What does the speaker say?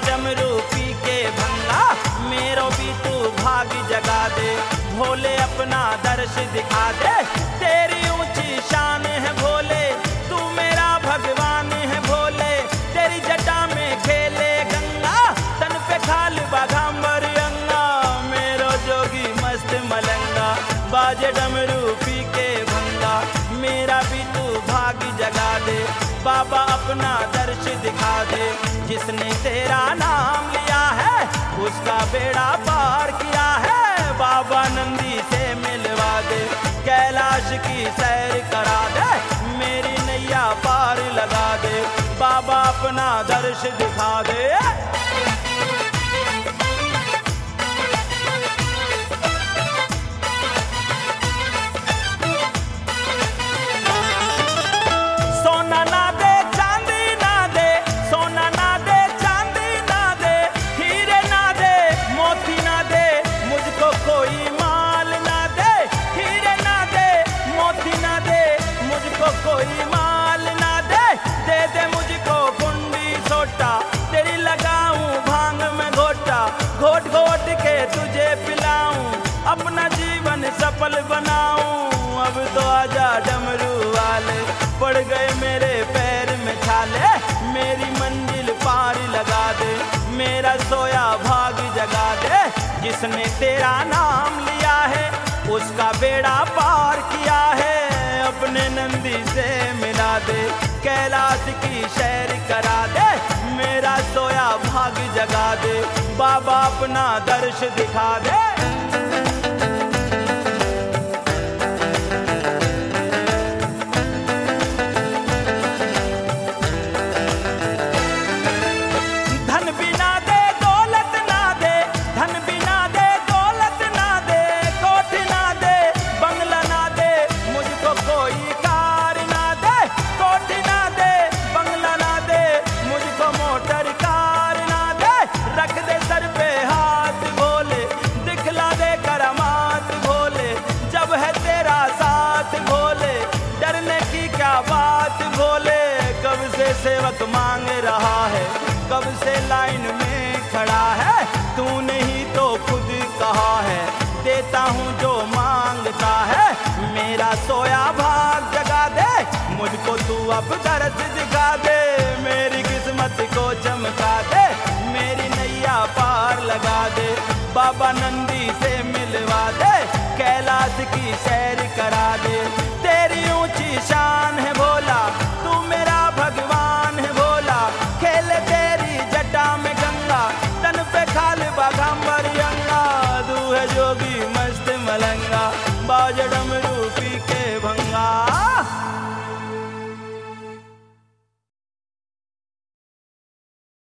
डमरू पी के भंगा, मेरो भी तू भाग जगा दे। भोले अपना दर्श दिखा दे, तेरी ऊंची शान है भोले, तू मेरा भगवान है भोले। तेरी जटा में खेले गंगा, तन पे खाल बाघांबर अंगा, मेरो जोगी मस्त मलंगा, बाजे डमरू पी के भंगा, मेरा भी तू भाग जगा दे। बाबा अपना दर्श दिखा दे, जिसने तेरा नाम लिया है उसका बेड़ा पार किया है। बाबा नंदी से मिलवा दे, कैलाश की सैर करा दे, मेरी नैया पार लगा दे। बाबा अपना दर्श दिखा दे। कोई माल ना दे, दे दे मुझको कुंडी सोटा, तेरी लगाऊं भांग में घोटा, घोट घोट के तुझे पिलाऊं, अपना जीवन सफल बनाऊं। अब तो आजा डमरू वाले, पड़ गए मेरे पैर में छाले, मेरी मंजिल पार लगा दे, मेरा सोया भाग जगा दे। जिसने तेरा नाम लिया है उसका बेड़ा पार किया है, अपने नंदी से मिला दे, कैलाश की सैर करा दे, मेरा सोया भाग जगा दे। बाबा अपना दर्श दिखा दे। सेवक मांग रहा है, कब से लाइन में खड़ा है, तूने ही तो खुद कहा है, देता हूँ जो मांगता है, मेरा सोया भाग जगा दे, मुझको तू अब दर्द दिखा दे, मेरी किस्मत को चमका दे, मेरी नैया पार लगा दे। बाबा नंदी से मिलवा दे, कैलाश की सैर करा दे।